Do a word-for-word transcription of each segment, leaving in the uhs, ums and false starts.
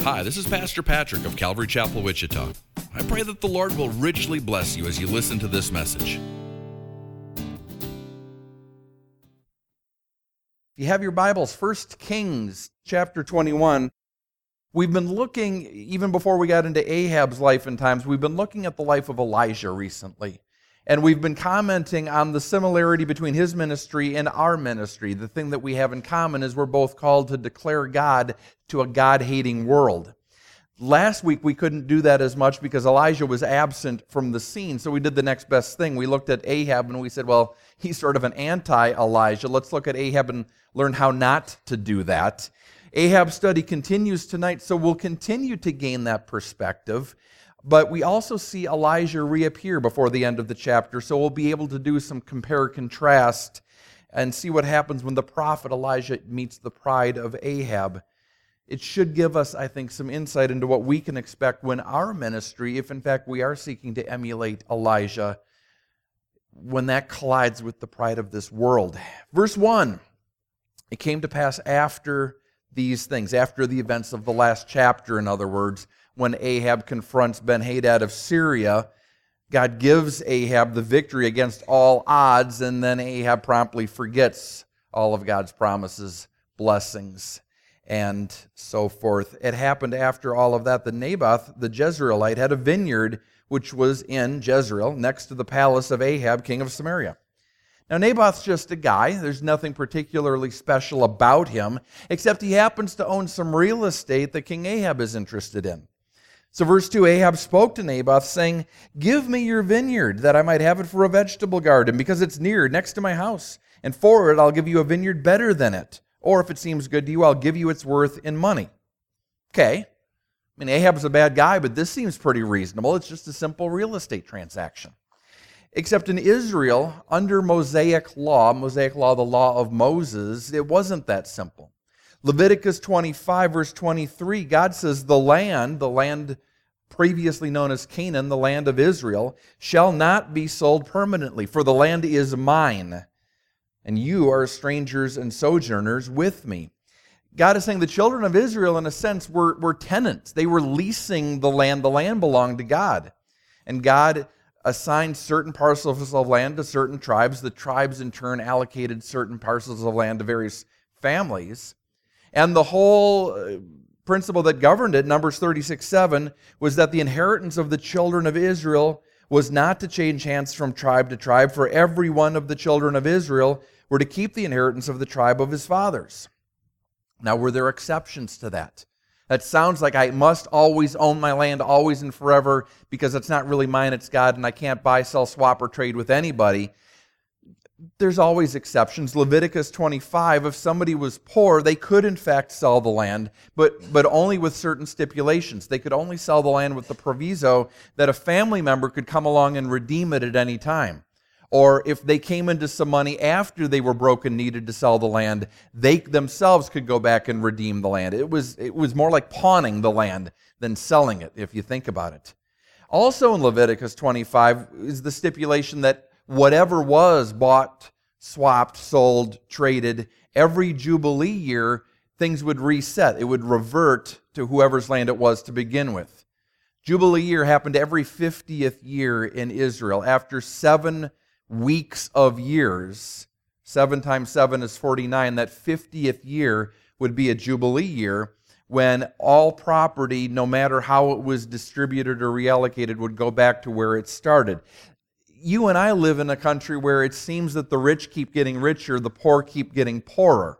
Hi, this is Pastor Patrick of Calvary Chapel, Wichita. I pray that the Lord will richly bless you as you listen to this message. You have your Bibles, First Kings chapter twenty-one. We've been looking, even before we got into Ahab's life and times, we've been looking at the life of Elijah recently. And we've been commenting on the similarity between his ministry and our ministry. The thing that we have in common is we're both called to declare God to a God-hating world. Last week we couldn't do that as much because Elijah was absent from the scene, so we did the next best thing. We looked at Ahab and we said, well, he's sort of an anti-Elijah. Let's look at Ahab and learn how not to do that. Ahab's study continues tonight, so we'll continue to gain that perspective. But we also see Elijah reappear before the end of the chapter, so we'll be able to do some compare-contrast and see what happens when the prophet Elijah meets the pride of Ahab. It should give us, I think, some insight into what we can expect when our ministry, if in fact we are seeking to emulate Elijah, when that collides with the pride of this world. Verse one, it came to pass after these things, after the events of the last chapter, in other words, when Ahab confronts Ben-Hadad of Syria, God gives Ahab the victory against all odds, and then Ahab promptly forgets all of God's promises, blessings, and so forth. It happened after all of that that Naboth, the Jezreelite, had a vineyard which was in Jezreel, next to the palace of Ahab, king of Samaria. Now, Naboth's just a guy. There's nothing particularly special about him, except he happens to own some real estate that King Ahab is interested in. So verse two, Ahab spoke to Naboth, saying, "Give me your vineyard, that I might have it for a vegetable garden, because it's near, next to my house. And for it, I'll give you a vineyard better than it. Or if it seems good to you, I'll give you its worth in money." Okay. I mean, Ahab's a bad guy, but this seems pretty reasonable. It's just a simple real estate transaction. Except in Israel, under Mosaic law, Mosaic law, the law of Moses, it wasn't that simple. Leviticus twenty-five, verse twenty-three, God says, "The land, the land previously known as Canaan, the land of Israel, shall not be sold permanently, for the land is mine, and you are strangers and sojourners with me." God is saying the children of Israel, in a sense, were, were tenants. They were leasing the land. The land belonged to God. And God assigned certain parcels of land to certain tribes. The tribes, in turn, allocated certain parcels of land to various families. And the whole principle that governed it, Numbers thirty-six seven, was that the inheritance of the children of Israel was not to change hands from tribe to tribe, for every one of the children of Israel were to keep the inheritance of the tribe of his fathers. Now, were there exceptions to that? That sounds like I must always own my land, always and forever, because it's not really mine, it's God, and I can't buy, sell, swap, or trade with anybody. There's always exceptions. Leviticus twenty-five, if somebody was poor, they could in fact sell the land, but, but only with certain stipulations. They could only sell the land with the proviso that a family member could come along and redeem it at any time. Or if they came into some money after they were broke and needed to sell the land, they themselves could go back and redeem the land. It was, it was more like pawning the land than selling it, if you think about it. Also in Leviticus twenty-five is the stipulation that whatever was bought, swapped, sold, traded, every Jubilee year, things would reset. It would revert to whoever's land it was to begin with. Jubilee year happened every fiftieth year in Israel. After seven weeks of years, seven times seven is forty-nine, that fiftieth year would be a Jubilee year when all property, no matter how it was distributed or reallocated, would go back to where it started. You and I live in a country where it seems that the rich keep getting richer, the poor keep getting poorer.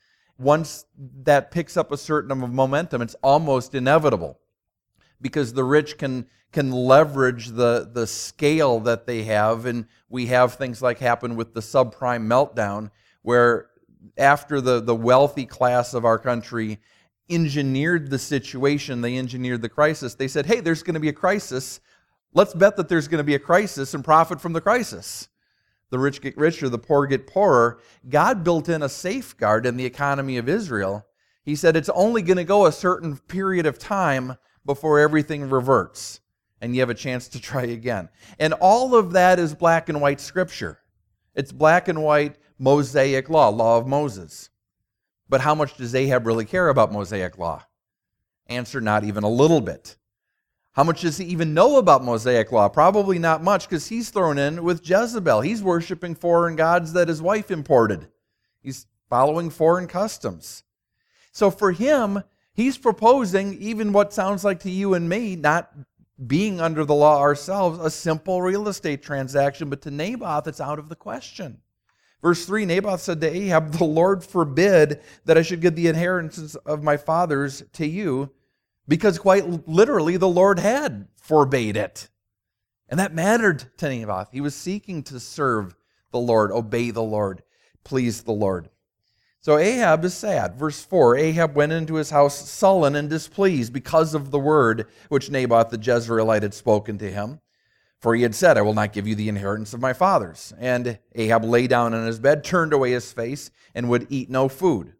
Once that picks up a certain amount of momentum, it's almost inevitable because the rich can, can leverage the, the scale that they have, and we have things like happen with the subprime meltdown, where after the, the wealthy class of our country engineered the situation, they engineered the crisis, they said, hey, there's going to be a crisis. Let's bet that there's going to be a crisis and profit from the crisis. The rich get richer, the poor get poorer. God built in a safeguard in the economy of Israel. He said it's only going to go a certain period of time before everything reverts and you have a chance to try again. And all of that is black and white scripture. It's black and white Mosaic law, law of Moses. But how much does Ahab really care about Mosaic law? Answer, not even a little bit. How much does he even know about Mosaic law? Probably not much, because he's thrown in with Jezebel. He's worshiping foreign gods that his wife imported. He's following foreign customs. So for him, he's proposing even what sounds like to you and me, not being under the law ourselves, a simple real estate transaction. But to Naboth, it's out of the question. Verse three, Naboth said to Ahab, "The Lord forbid that I should give the inheritance of my fathers to you," because quite literally the Lord had forbade it. And that mattered to Naboth. He was seeking to serve the Lord, obey the Lord, please the Lord. So Ahab is sad. Verse four, Ahab went into his house sullen and displeased because of the word which Naboth the Jezreelite had spoken to him. For he had said, "I will not give you the inheritance of my fathers." And Ahab lay down in his bed, turned away his face, and would eat no food.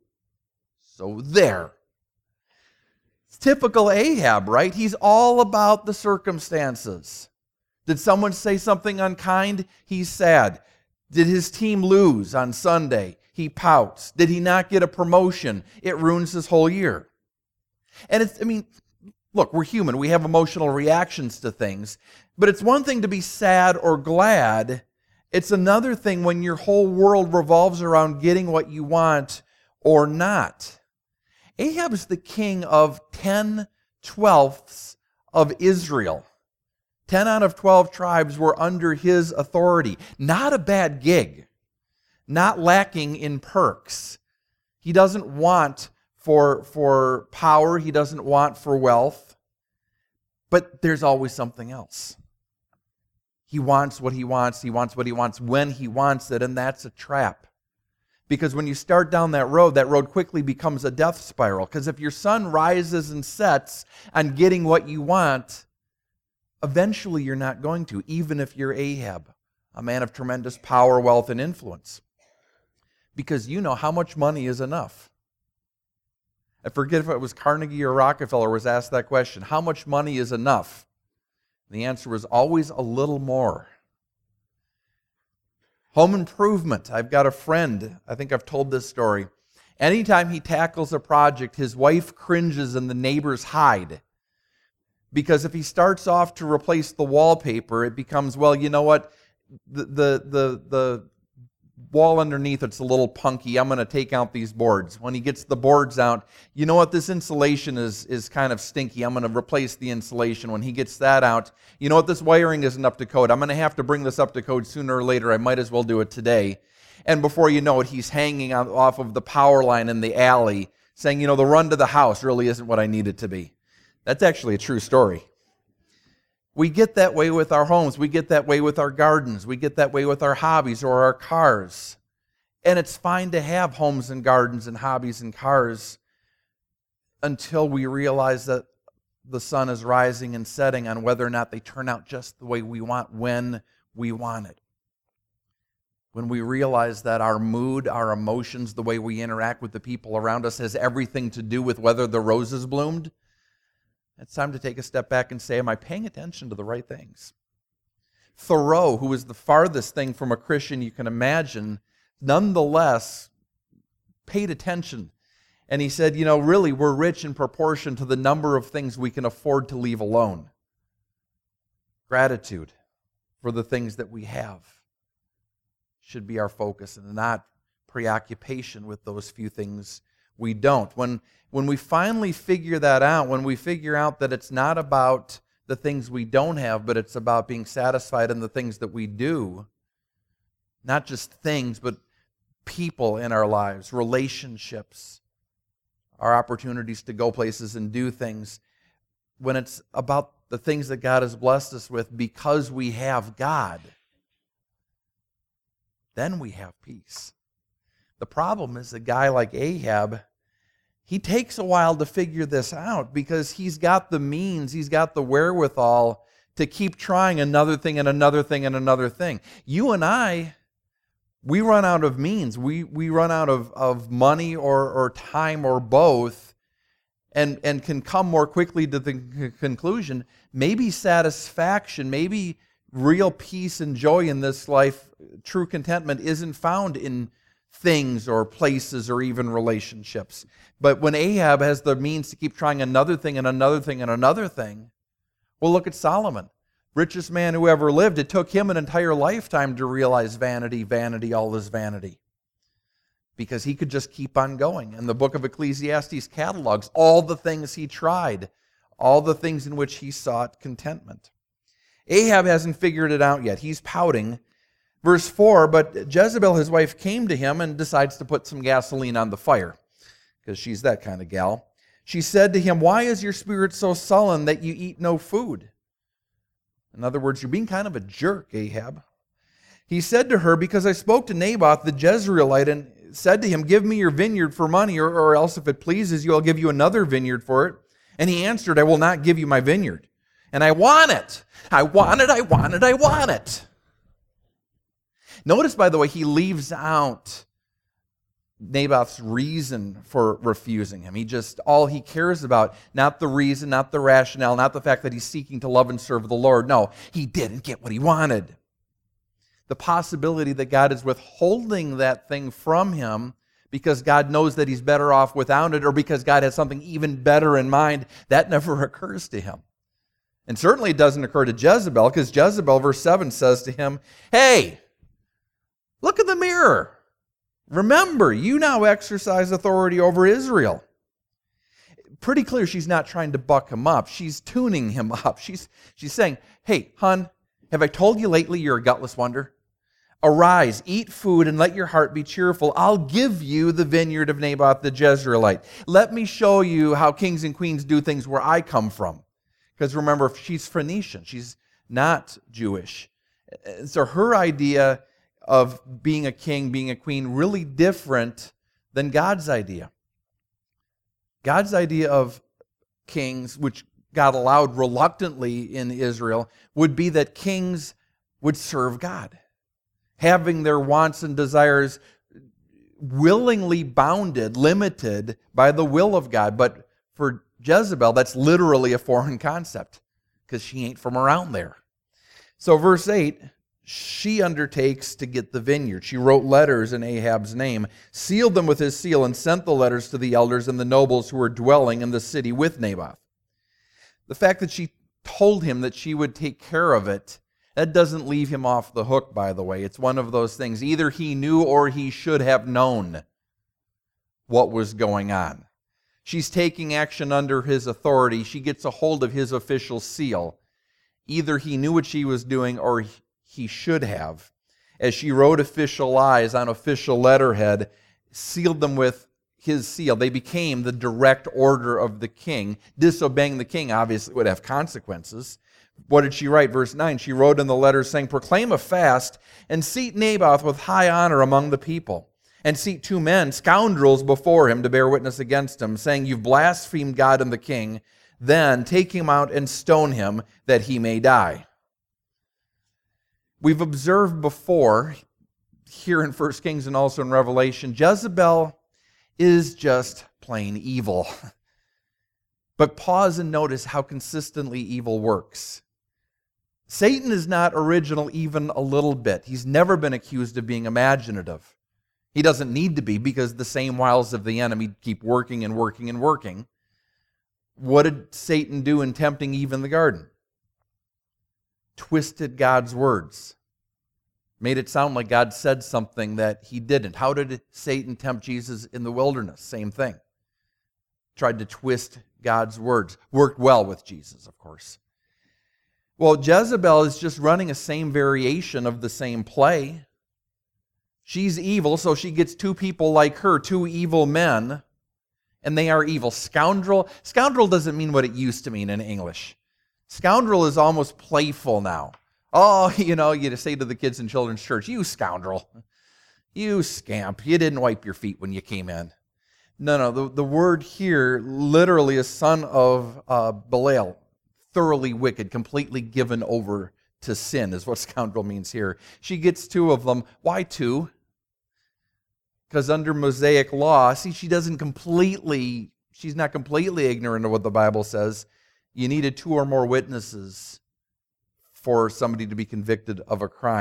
So there. It's typical Ahab, right? He's all about the circumstances. Did someone say something unkind? He's sad. Did his team lose on Sunday? He pouts. Did he not get a promotion? It ruins his whole year. And it's, I mean, look, we're human. We have emotional reactions to things. But it's one thing to be sad or glad. It's another thing when your whole world revolves around getting what you want or not. Ahab is the king of ten twelfths of Israel. Ten out of twelve tribes were under his authority. Not a bad gig. Not lacking in perks. He doesn't want for, for power. He doesn't want for wealth. But there's always something else. He wants what he wants. He wants what he wants when he wants it, and that's a trap. Because when you start down that road, that road quickly becomes a death spiral. Because if your sun rises and sets on getting what you want, eventually you're not going to, even if you're Ahab, a man of tremendous power, wealth, and influence. Because you know how much money is enough. I forget if it was Carnegie or Rockefeller was asked that question. How much money is enough? And the answer was always a little more. Home improvement. I've got a friend, I think I've told this story. Anytime he tackles a project, his wife cringes and the neighbors hide. Because if he starts off to replace the wallpaper, it becomes, well, you know what? The, the, the, the wall underneath, it's a little punky. I'm going to take out these boards. When he gets the boards out, you know what? This insulation is, is kind of stinky. I'm going to replace the insulation. When he gets that out, you know what? This wiring isn't up to code. I'm going to have to bring this up to code sooner or later. I might as well do it today. And before you know it, he's hanging off of the power line in the alley saying, you know, the run to the house really isn't what I need it to be. That's actually a true story. We get that way with our homes. We get that way with our gardens. We get that way with our hobbies or our cars. And it's fine to have homes and gardens and hobbies and cars until we realize that the sun is rising and setting on whether or not they turn out just the way we want when we want it. When we realize that our mood, our emotions, the way we interact with the people around us has everything to do with whether the roses bloomed, it's time to take a step back and say, am I paying attention to the right things? Thoreau, who was the farthest thing from a Christian you can imagine, nonetheless paid attention. And he said, you know, really, we're rich in proportion to the number of things we can afford to leave alone. Gratitude for the things that we have should be our focus, and not preoccupation with those few things we don't. When, when we finally figure that out, when we figure out that it's not about the things we don't have, but it's about being satisfied in the things that we do, not just things, but people in our lives, relationships, our opportunities to go places and do things, when it's about the things that God has blessed us with because we have God, then we have peace. The problem is a guy like Ahab, he takes a while to figure this out because he's got the means, he's got the wherewithal to keep trying another thing and another thing and another thing. You and I, we run out of means. We we run out of, of money or, or time or both, and, and can come more quickly to the c- conclusion, maybe satisfaction, maybe real peace and joy in this life, true contentment, isn't found in things or places or even relationships. But when Ahab has the means to keep trying another thing and another thing and another thing, well, look at Solomon. Richest man who ever lived. It took him an entire lifetime to realize vanity, vanity, all is vanity. Because he could just keep on going. And the book of Ecclesiastes catalogs all the things he tried, all the things in which he sought contentment. Ahab hasn't figured it out yet. He's pouting. Verse four, but Jezebel, his wife, came to him and decides to put some gasoline on the fire, because she's that kind of gal. She said to him, why is your spirit so sullen that you eat no food? In other words, you're being kind of a jerk, Ahab. He said to her, because I spoke to Naboth the Jezreelite and said to him, give me your vineyard for money, or, or else if it pleases you, I'll give you another vineyard for it. And he answered, I will not give you my vineyard. And I want it. I want it, I want it, I want it. Notice, by the way, he leaves out Naboth's reason for refusing him. He just, all he cares about, not the reason, not the rationale, not the fact that he's seeking to love and serve the Lord. No, he didn't get what he wanted. The possibility that God is withholding that thing from him because God knows that he's better off without it, or because God has something even better in mind, that never occurs to him. And certainly it doesn't occur to Jezebel, because Jezebel, verse seven, says to him, hey, look in the mirror. Remember, you now exercise authority over Israel. Pretty clear she's not trying to buck him up. She's tuning him up. She's, she's saying, hey, hon, have I told you lately you're a gutless wonder? Arise, eat food, and let your heart be cheerful. I'll give you the vineyard of Naboth the Jezreelite. Let me show you how kings and queens do things where I come from. Because remember, she's Phoenician. She's not Jewish. So her idea of being a king, being a queen, really different than God's idea. God's idea of kings, which God allowed reluctantly in Israel, would be that kings would serve God, having their wants and desires willingly bounded, limited by the will of God. But for Jezebel, that's literally a foreign concept, because she ain't from around there. So verse eight, she undertakes to get the vineyard. She wrote letters in Ahab's name, sealed them with his seal, and sent the letters to the elders and the nobles who were dwelling in the city with Naboth. The fact that she told him that she would take care of it, that doesn't leave him off the hook, by the way. It's one of those things. Either he knew or he should have known what was going on. She's taking action under his authority. She gets a hold of his official seal. Either he knew what she was doing or he should have. As she wrote official lies on official letterhead, sealed them with his seal. They became the direct order of the king. Disobeying the king obviously would have consequences. What did she write? Verse nine, she wrote in the letter saying, proclaim a fast and seat Naboth with high honor among the people. And seat two men, scoundrels, before him to bear witness against him, saying, you've blasphemed God and the king. Then take him out and stone him that he may die. We've observed before, here in First Kings and also in Revelation, Jezebel is just plain evil. But pause and notice how consistently evil works. Satan is not original even a little bit. He's never been accused of being imaginative. He doesn't need to be, because the same wiles of the enemy keep working and working and working. What did Satan do in tempting Eve in the garden? Twisted God's words. Made it sound like God said something that he didn't. How did Satan tempt Jesus in the wilderness? Same thing. Tried to twist God's words. Worked well with Jesus, of course. Well, Jezebel is just running a same variation of the same play. She's evil, so she gets two people like her, two evil men, and they are evil. Scoundrel. Scoundrel doesn't mean what it used to mean in English. Scoundrel is almost playful now. Oh, you know, you say to the kids in children's church, you scoundrel, you scamp, you didn't wipe your feet when you came in. No, no, the, the word here literally is son of uh, Belial, thoroughly wicked, completely given over to sin is what scoundrel means here. She gets two of them. Why two? Because under Mosaic law, see, she doesn't completely, she's not completely ignorant of what the Bible says. You needed two or more witnesses for somebody to be convicted of a crime.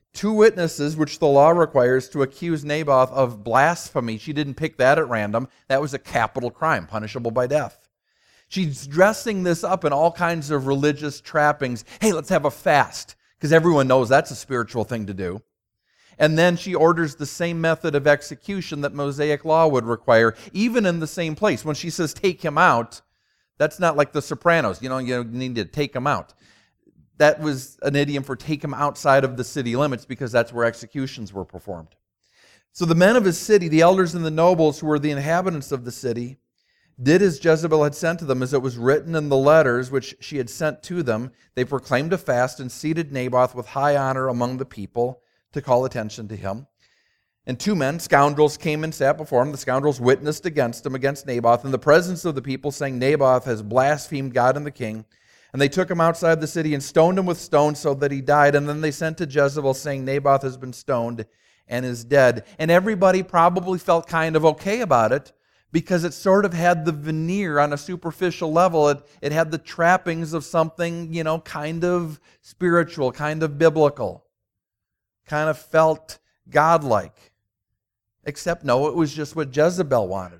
two witnesses, which the law requires to accuse Naboth of blasphemy. She didn't pick that at random. That was a capital crime, punishable by death. She's dressing this up in all kinds of religious trappings. Hey, let's have a fast, because everyone knows that's a spiritual thing to do. And then she orders the same method of execution that Mosaic law would require, even in the same place. When she says, take him out, that's not like the Sopranos. You know, you need to take him out. That was an idiom for take him outside of the city limits, because that's where executions were performed. So the men of his city, the elders and the nobles who were the inhabitants of the city, did as Jezebel had sent to them, as it was written in the letters which she had sent to them. They proclaimed a fast and seated Naboth with high honor among the people to call attention to him. And two men, scoundrels, came and sat before him. The scoundrels witnessed against him, against Naboth, in the presence of the people, saying, Naboth has blasphemed God and the king. And they took him outside the city and stoned him with stones so that he died. And then they sent to Jezebel, saying, Naboth has been stoned and is dead. And everybody probably felt kind of okay about it, because it sort of had the veneer on a superficial level. It, it had the trappings of something, you know, kind of spiritual, kind of biblical, kind of felt godlike. Except no, it was just what Jezebel wanted.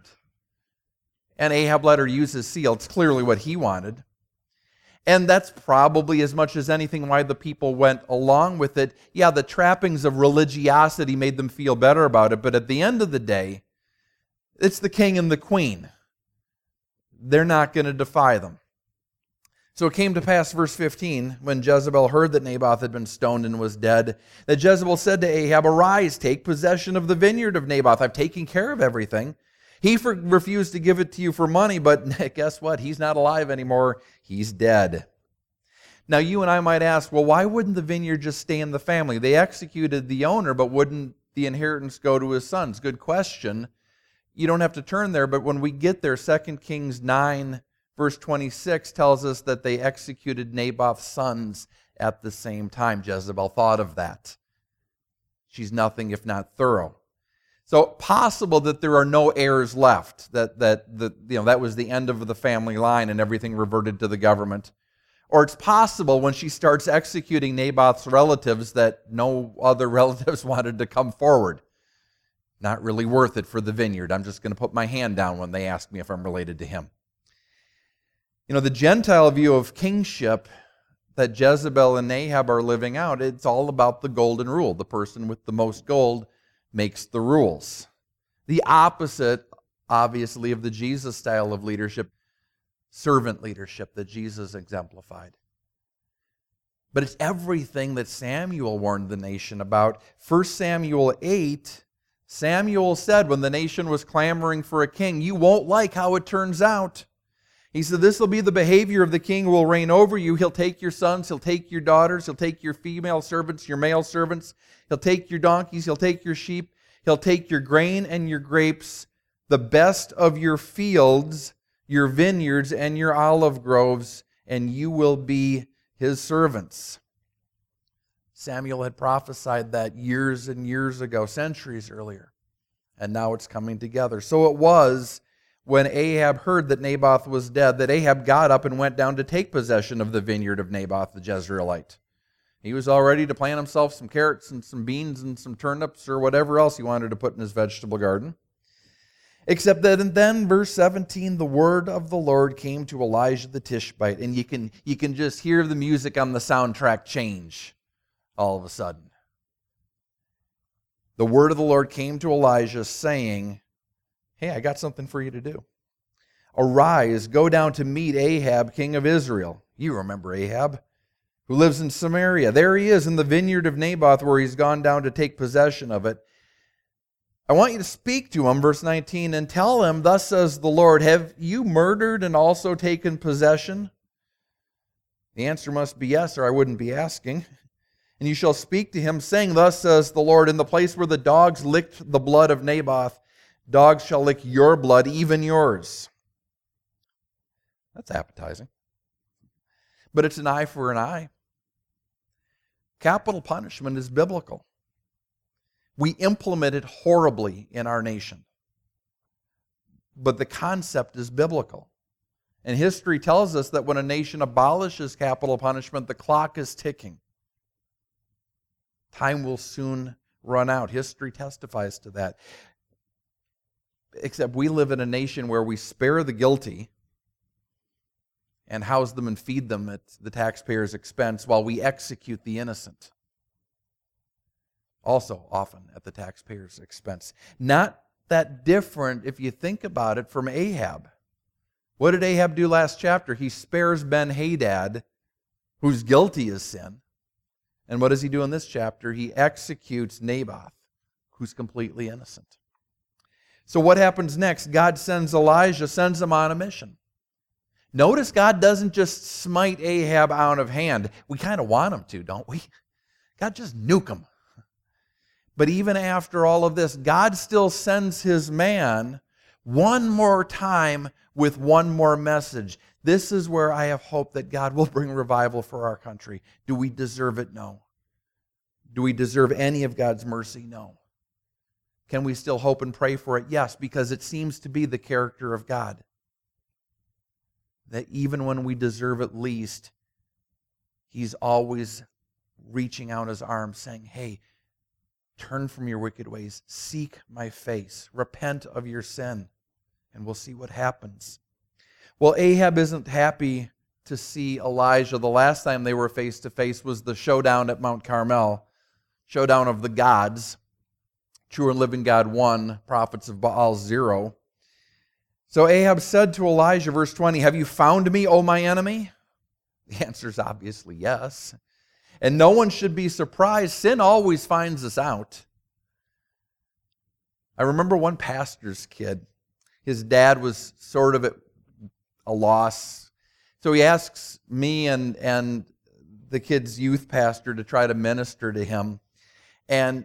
And Ahab let her use his seal. It's clearly what he wanted. And that's probably as much as anything why the people went along with it. Yeah, the trappings of religiosity made them feel better about it, but at the end of the day, it's the king and the queen. They're not going to defy them. So it came to pass, verse fifteen, when Jezebel heard that Naboth had been stoned and was dead, that Jezebel said to Ahab, Arise, take possession of the vineyard of Naboth. I've taken care of everything. He for, refused to give it to you for money, but guess what? He's not alive anymore. He's dead. Now you and I might ask, well, why wouldn't the vineyard just stay in the family? They executed the owner, but wouldn't the inheritance go to his sons? Good question. You don't have to turn there, but when we get there, Second Kings nine, verse twenty-six tells us that they executed Naboth's sons at the same time. Jezebel thought of that. She's nothing if not thorough. So possible that there are no heirs left, that that the you know that was the end of the family line and everything reverted to the government. Or it's possible when she starts executing Naboth's relatives that no other relatives wanted to come forward. Not really worth it for the vineyard. I'm just going to put my hand down when they ask me if I'm related to him. You know, the Gentile view of kingship that Jezebel and Ahab are living out, it's all about the golden rule. The person with the most gold makes the rules. The opposite, obviously, of the Jesus style of leadership, servant leadership that Jesus exemplified. But it's everything that Samuel warned the nation about. First Samuel eight, Samuel said when the nation was clamoring for a king, you won't like how it turns out. He said, this will be the behavior of the king who will reign over you. He'll take your sons, he'll take your daughters, he'll take your female servants, your male servants. He'll take your donkeys, he'll take your sheep, he'll take your grain and your grapes, the best of your fields, your vineyards and your olive groves, and you will be his servants. Samuel had prophesied that years and years ago, centuries earlier, and now it's coming together. So it was when Ahab heard that Naboth was dead, that Ahab got up and went down to take possession of the vineyard of Naboth the Jezreelite. He was all ready to plant himself some carrots and some beans and some turnips or whatever else he wanted to put in his vegetable garden. Except that and then, verse seventeen, the word of the Lord came to Elijah the Tishbite, and you can, you can just hear the music on the soundtrack change all of a sudden. The word of the Lord came to Elijah saying, hey, I got something for you to do. Arise, go down to meet Ahab, king of Israel. You remember Ahab, who lives in Samaria. There he is in the vineyard of Naboth, where he's gone down to take possession of it. I want you to speak to him, verse nineteen, and tell him, thus says the Lord, have you murdered and also taken possession? The answer must be yes, or I wouldn't be asking. And you shall speak to him, saying, thus says the Lord, in the place where the dogs licked the blood of Naboth, dogs shall lick your blood, even yours. That's appetizing. But it's an eye for an eye. Capital punishment is biblical. We implement it horribly in our nation. But the concept is biblical. And history tells us that when a nation abolishes capital punishment, the clock is ticking. Time will soon run out. History testifies to that. Except we live in a nation where we spare the guilty and house them and feed them at the taxpayer's expense while we execute the innocent. Also often at the taxpayer's expense. Not that different, if you think about it, from Ahab. What did Ahab do last chapter? He spares Ben-Hadad, who's guilty of sin. And what does he do in this chapter? He executes Naboth, who's completely innocent. So what happens next? God sends Elijah, sends him on a mission. Notice God doesn't just smite Ahab out of hand. We kind of want him to, don't we? God just nuke him. But even after all of this, God still sends his man one more time with one more message. This is where I have hope that God will bring revival for our country. Do we deserve it? No. Do we deserve any of God's mercy? No. Can we still hope and pray for it? Yes, because it seems to be the character of God. That even when we deserve it least, he's always reaching out his arms saying, hey, turn from your wicked ways, seek my face, repent of your sin, and we'll see what happens. Well, Ahab isn't happy to see Elijah. The last time they were face to face was the showdown at Mount Carmel, showdown of the gods. True and living God one, prophets of Baal zero. So Ahab said to Elijah, verse twenty, have you found me, O my enemy? The answer is obviously yes. And no one should be surprised. Sin always finds us out. I remember one pastor's kid. His dad was sort of at a loss. So he asks me and, and the kid's youth pastor to try to minister to him. And,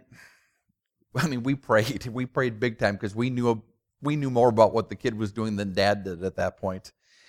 I mean, we prayed. We prayed big time because we knew, we knew more about what the kid was doing than Dad did at that point.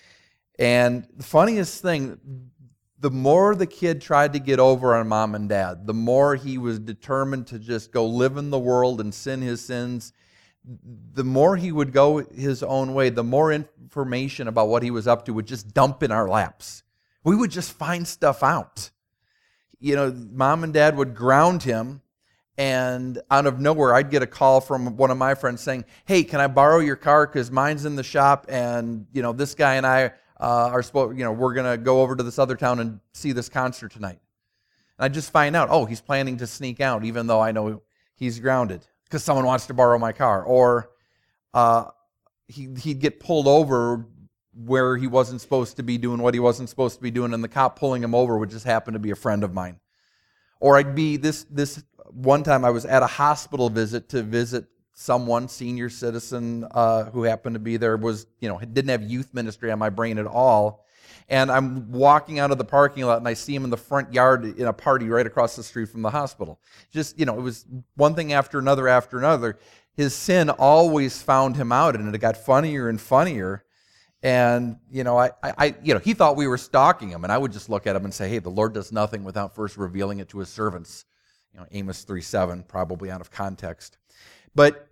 And the funniest thing, the more the kid tried to get over on Mom and Dad, the more he was determined to just go live in the world and sin his sins, the more he would go his own way, the more information about what he was up to would just dump in our laps. We would just find stuff out. You know, Mom and Dad would ground him, and out of nowhere, I'd get a call from one of my friends saying, hey, can I borrow your car because mine's in the shop, and, you know, this guy and I uh, are supposed, you know, we're going to go over to this other town and see this concert tonight. And I just find out, oh, he's planning to sneak out, even though I know he's grounded because someone wants to borrow my car. Or uh, he, he'd get pulled over where he wasn't supposed to be doing what he wasn't supposed to be doing, and the cop pulling him over would just happen to be a friend of mine. Or I'd be, this this one time I was at a hospital visit to visit someone, senior citizen uh, who happened to be there, was, you know, didn't have youth ministry on my brain at all. And I'm walking out of the parking lot and I see him in the front yard in a party right across the street from the hospital. Just, you know, it was one thing after another after another. His sin always found him out, and it got funnier and funnier. And, you know, I, I, you know, he thought we were stalking him, and I would just look at him and say, hey, the Lord does nothing without first revealing it to his servants. You know, Amos three seven, probably out of context. But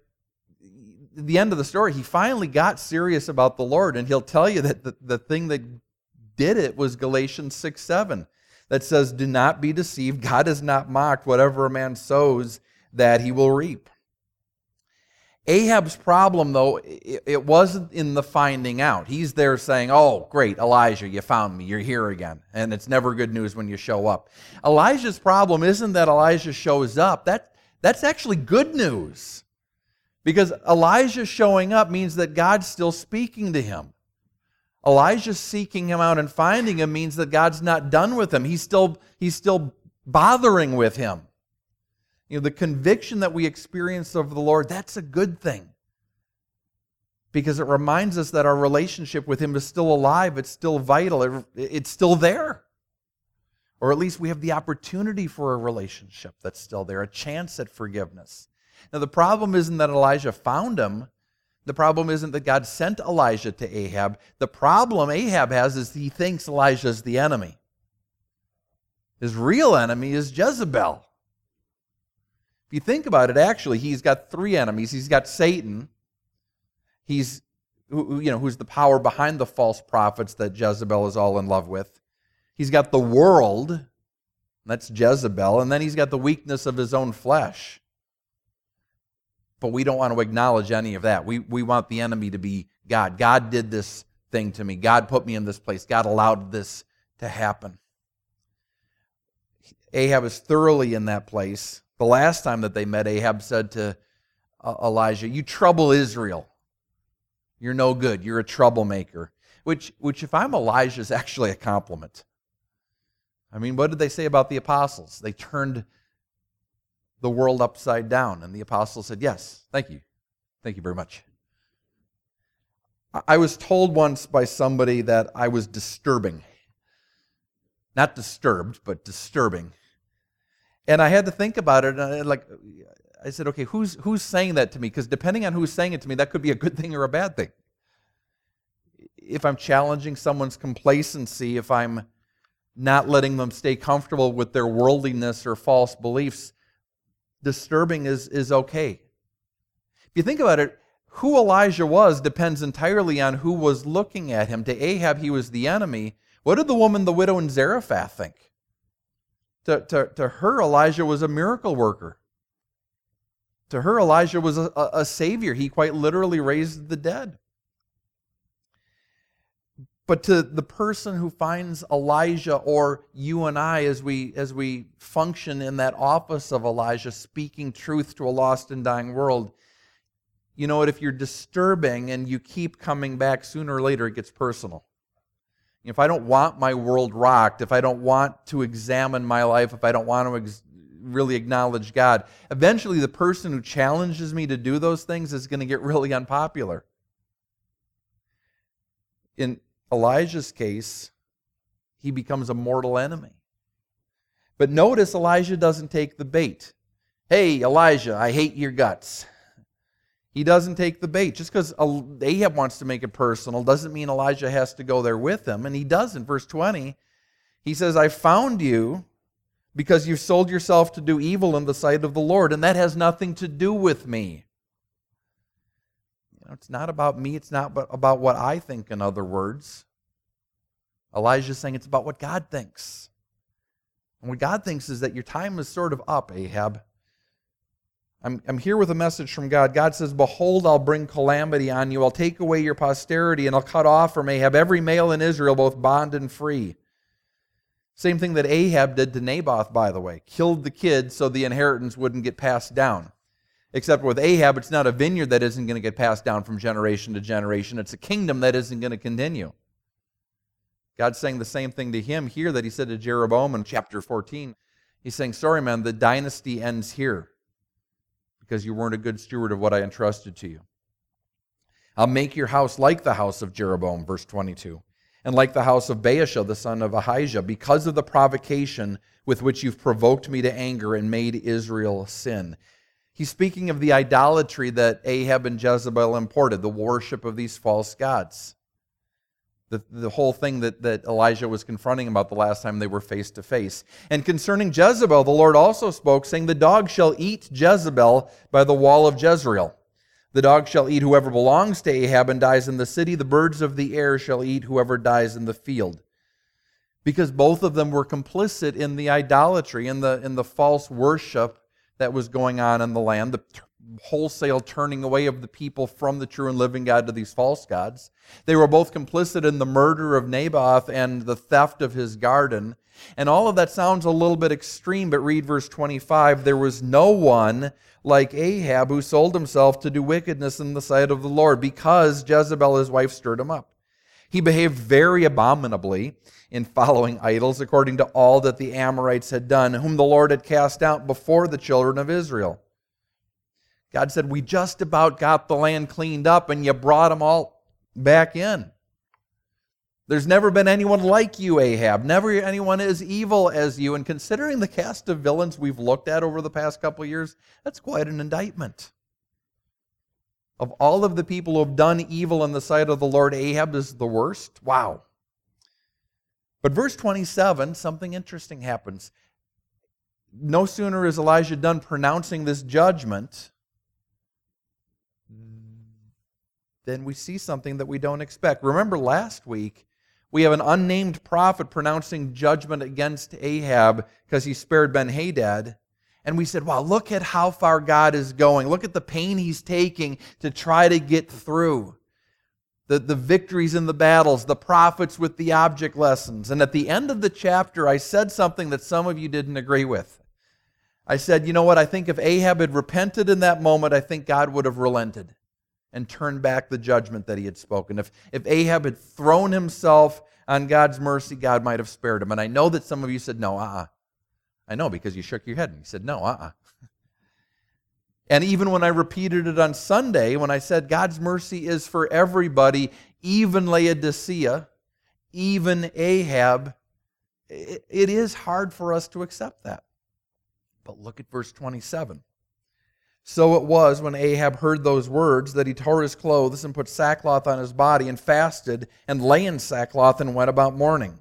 at the end of the story, he finally got serious about the Lord, and he'll tell you that the, the thing that did it was Galatians six seven, that says, do not be deceived, God is not mocked, whatever a man sows, that he will reap. Ahab's problem, though, it wasn't in the finding out. He's there saying, oh, great, Elijah, you found me, you're here again. And it's never good news when you show up. Elijah's problem isn't that Elijah shows up. That, that's actually good news. Because Elijah showing up means that God's still speaking to him. Elijah seeking him out and finding him means that God's not done with him. He's still, he's still bothering with him. You know, the conviction that we experience of the Lord, that's a good thing. Because it reminds us that our relationship with him is still alive, it's still vital, it, it's still there. Or at least we have the opportunity for a relationship that's still there, a chance at forgiveness. Now the problem isn't that Elijah found him. The problem isn't that God sent Elijah to Ahab. The problem Ahab has is he thinks Elijah's the enemy. His real enemy is Jezebel. If you think about it, actually, he's got three enemies. He's got Satan. He's, who, you know, who's the power behind the false prophets that Jezebel is all in love with. He's got the world, That's Jezebel. And then he's got the weakness of his own flesh. But we don't want to acknowledge any of that. We, we want the enemy to be God. God did this thing to me. God put me in this place. God allowed this to happen. Ahab is thoroughly in that place. The last time that they met, Ahab said to uh, Elijah, "You trouble Israel. You're no good. You're a troublemaker." Which, which if I'm Elijah, is actually a compliment. I mean, what did they say about the apostles? They turned the world upside down. And the apostles said, "Yes, thank you. Thank you very much." I was told once by somebody that I was disturbing. Not disturbed, but disturbing. And I had to think about it, and I, like, I said, okay, who's who's saying that to me? Because depending on who's saying it to me, that could be a good thing or a bad thing. If I'm challenging someone's complacency, if I'm not letting them stay comfortable with their worldliness or false beliefs, disturbing is, is okay. If you think about it, who Elijah was depends entirely on who was looking at him. To Ahab, he was the enemy. What did the woman, the widow in Zarephath, think? To, to, to her, Elijah was a miracle worker. To her, Elijah was a, a, a savior. He quite literally raised the dead. But to the person who finds Elijah, or you and I, as we, as we function in that office of Elijah, speaking truth to a lost and dying world, you know what, if you're disturbing and you keep coming back, sooner or later it gets personal. If I don't want my world rocked, if I don't want to examine my life, if I don't want to ex- really acknowledge God, eventually the person who challenges me to do those things is going to get really unpopular. In Elijah's case, he becomes a mortal enemy. But notice Elijah doesn't take the bait. "Hey, Elijah, I hate your guts." He doesn't take the bait. Just because Ahab wants to make it personal doesn't mean Elijah has to go there with him. And he does in verse twenty. He says, "I found you because you've sold yourself to do evil in the sight of the Lord, and that has nothing to do with me." You know, it's not about me. It's not about what I think, in other words. Elijah's saying it's about what God thinks. And what God thinks is that your time is sort of up, Ahab. I'm, I'm here with a message from God. God says, "Behold, I'll bring calamity on you. I'll take away your posterity, and I'll cut off from Ahab every male in Israel, both bond and free." Same thing that Ahab did to Naboth, by the way. Killed the kid so the inheritance wouldn't get passed down. Except with Ahab, it's not a vineyard that isn't going to get passed down from generation to generation. It's a kingdom that isn't going to continue. God's saying the same thing to him here that he said to Jeroboam in chapter fourteen. He's saying, "Sorry, man, the dynasty ends here, because you weren't a good steward of what I entrusted to you. I'll make your house like the house of Jeroboam," verse twenty-two, "and like the house of Baasha, the son of Ahijah, because of the provocation with which you've provoked me to anger and made Israel sin." He's speaking of the idolatry that Ahab and Jezebel imported, the worship of these false gods. The, the whole thing that, that Elijah was confronting about the last time they were face to face. "And concerning Jezebel, the Lord also spoke, saying, The dog shall eat Jezebel by the wall of Jezreel. The dog shall eat whoever belongs to Ahab and dies in the city. The birds of the air shall eat whoever dies in the field." Because both of them were complicit in the idolatry, in the, in the false worship that was going on in the land, the wholesale turning away of the people from the true and living God to these false gods. They were both complicit in the murder of Naboth and the theft of his garden. And all of that sounds a little bit extreme, but read verse twenty-five. "There was no one like Ahab who sold himself to do wickedness in the sight of the Lord, because Jezebel his wife stirred him up. He behaved very abominably in following idols, according to all that the Amorites had done, whom the Lord had cast out before the children of Israel." God said, "We just about got the land cleaned up, and you brought them all back in. There's never been anyone like you, Ahab. Never anyone as evil as you." And considering the cast of villains we've looked at over the past couple of years, that's quite an indictment. Of all of the people who have done evil in the sight of the Lord, Ahab is the worst. Wow. But verse twenty-seven, something interesting happens. No sooner is Elijah done pronouncing this judgment, then we see something that we don't expect. Remember last week, We have an unnamed prophet pronouncing judgment against Ahab because he spared Ben-Hadad. And we said, wow, look at how far God is going. Look at the pain he's taking to try to get through. The, the victories in the battles, the prophets with the object lessons. And at the end of the chapter, I said something that some of you didn't agree with. I said, you know what, I think if Ahab had repented in that moment, I think God would have relented and turned back the judgment that he had spoken. If, if Ahab had thrown himself on God's mercy, God might have spared him. And I know that some of you said, no, uh-uh. I know, because you shook your head and you said, no, uh-uh. And even when I repeated it on Sunday, when I said God's mercy is for everybody, even Laodicea, even Ahab, it, it is hard for us to accept that. But look at verse twenty-seven. So it was when Ahab heard those words that he tore his clothes and put sackcloth on his body and fasted and lay in sackcloth and went about mourning.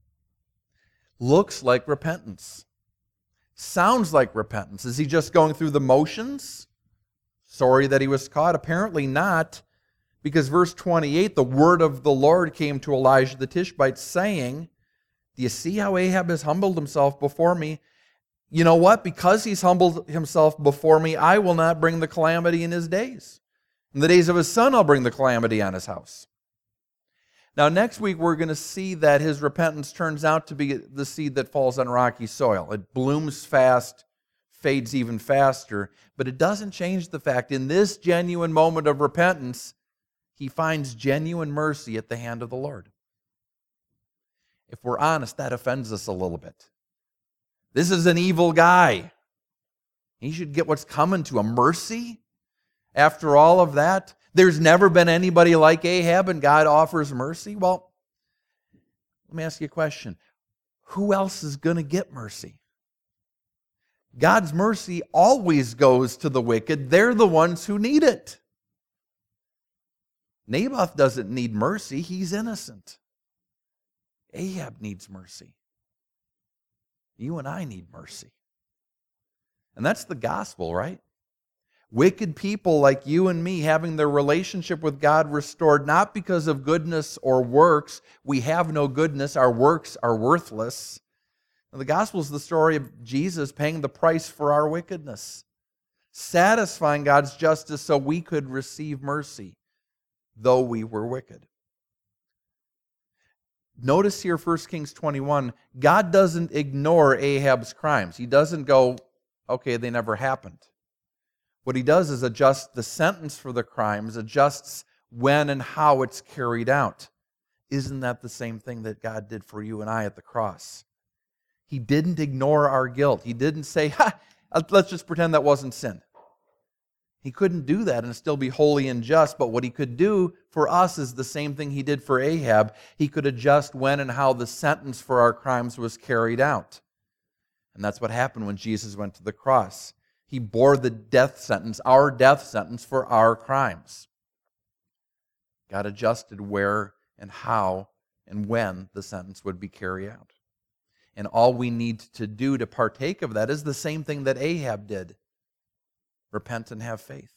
Looks like repentance. Sounds like repentance. Is he just going through the motions? Sorry that he was caught? Apparently not, because verse twenty-eight, the word of the Lord came to Elijah the Tishbite, saying, do you see how Ahab has humbled himself before me? You know what? Because he's humbled himself before me, I will not bring the calamity in his days. In the days of his son, I'll bring the calamity on his house. Now, next week, we're going to see that his repentance turns out to be the seed that falls on rocky soil. It blooms fast, fades even faster, but it doesn't change the fact in this genuine moment of repentance, he finds genuine mercy at the hand of the Lord. If we're honest, that offends us a little bit. This is an evil guy. He should get what's coming to him. Mercy? After all of that? There's never been anybody like Ahab and God offers mercy? Well, let me ask you a question. Who else is going to get mercy? God's mercy always goes to the wicked. They're the ones who need it. Naboth doesn't need mercy. He's innocent. Ahab needs mercy. You and I need mercy. And that's the gospel, right? Wicked people like you and me having their relationship with God restored, not because of goodness or works. We have no goodness. Our works are worthless. The gospel is the story of Jesus paying the price for our wickedness, satisfying God's justice so we could receive mercy, though we were wicked. Notice here, First Kings twenty-one, God doesn't ignore Ahab's crimes. He doesn't go, okay, they never happened. What he does is adjust the sentence for the crimes, adjusts when and how it's carried out. Isn't that the same thing that God did for you and I at the cross? He didn't ignore our guilt. He didn't say, ha, let's just pretend that wasn't sin. He couldn't do that and still be holy and just, but what he could do for us is the same thing he did for Ahab. He could adjust when and how the sentence for our crimes was carried out. And that's what happened when Jesus went to the cross. He bore the death sentence, our death sentence for our crimes. God adjusted where and how and when the sentence would be carried out. And all we need to do to partake of that is the same thing that Ahab did. Repent and have faith.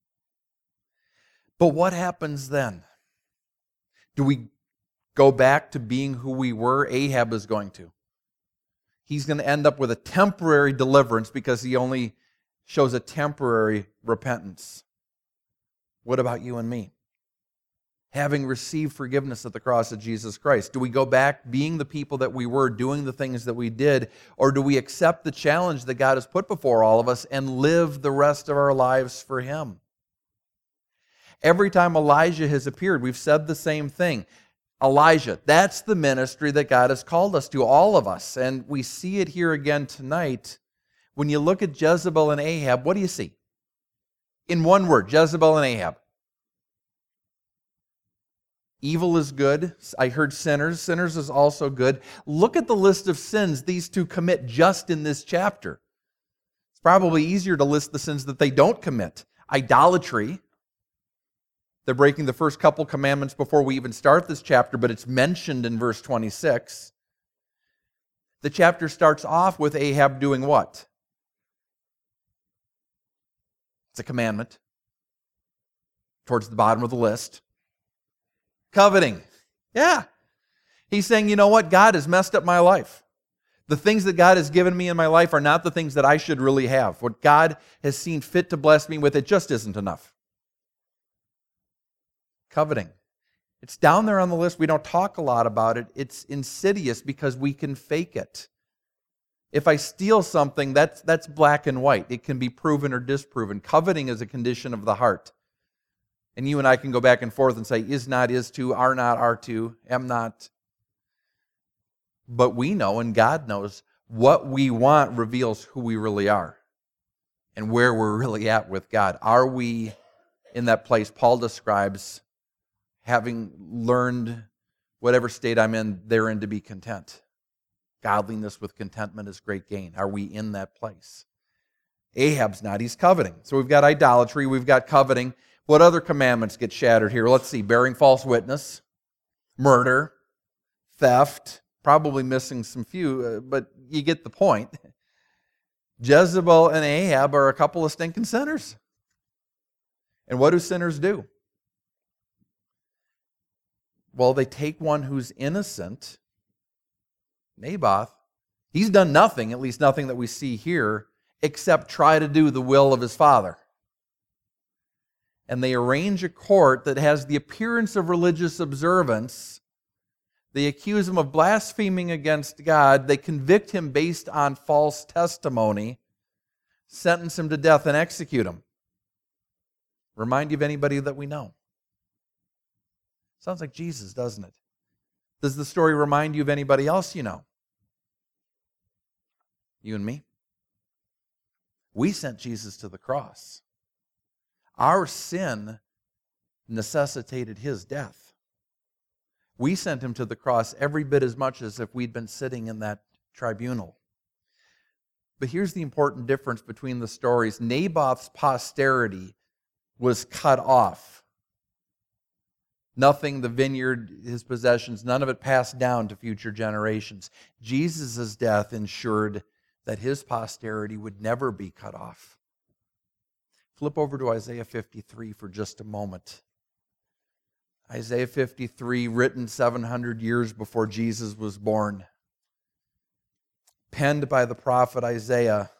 But what happens then? Do we go back to being who we were? Ahab is going to. He's going to end up with a temporary deliverance because he only shows a temporary repentance. What about you and me? Having received forgiveness at the cross of Jesus Christ, do we go back being the people that we were, doing the things that we did, or do we accept the challenge that God has put before all of us and live the rest of our lives for Him? Every time Elijah has appeared, we've said the same thing. Elijah, that's the ministry that God has called us to, all of us. And we see it here again tonight. When you look at Jezebel and Ahab, what do you see? In one word, Jezebel and Ahab. Evil is good. I heard sinners. Sinners is also good. Look at the list of sins these two commit just in this chapter. It's probably easier to list the sins that they don't commit. Idolatry. They're breaking the first couple commandments before we even start this chapter, but it's mentioned in verse twenty-six. The chapter starts off with Ahab doing what? It's a commandment. Towards the bottom of the list. Coveting. Yeah. He's saying, you know what? God has messed up my life. The things that God has given me in my life are not the things that I should really have. What God has seen fit to bless me with, it just isn't enough. Coveting. It's down there on the list. We don't talk a lot about it. It's insidious because we can fake it. If I steal something, that's, that's black and white. It can be proven or disproven. Coveting is a condition of the heart. And you and I can go back and forth and say, is not, is to, are not, are to, am not. But we know, and God knows, what we want reveals who we really are and where we're really at with God. Are we in that place Paul describes, having learned whatever state I'm in, therein to be content? Godliness with contentment is great gain. Are we in that place? Ahab's not. He's coveting. So we've got idolatry. We've got coveting. What other commandments get shattered here? Let's see. Bearing false witness, murder, theft, probably missing some few, uh, but you get the point. Jezebel and Ahab are a couple of stinking sinners. And what do sinners do? Well, they take one who's innocent, Naboth. He's done nothing, at least nothing that we see here, except try to do the will of his father. And they arrange a court that has the appearance of religious observance. They accuse him of blaspheming against God. They convict him based on false testimony, sentence him to death, and execute him. Remind you of anybody that we know? Sounds like Jesus, doesn't it? Does the story remind you of anybody else you know? You and me? We sent Jesus to the cross. Our sin necessitated his death. We sent him to the cross every bit as much as if we'd been sitting in that tribunal. But here's the important difference between the stories. Naboth's posterity was cut off. Nothing, the vineyard, his possessions, none of it passed down to future generations. Jesus' death ensured that his posterity would never be cut off. Flip over to Isaiah fifty-three for just a moment. Isaiah fifty-three, written seven hundred years before Jesus was born. Penned by the prophet Isaiah,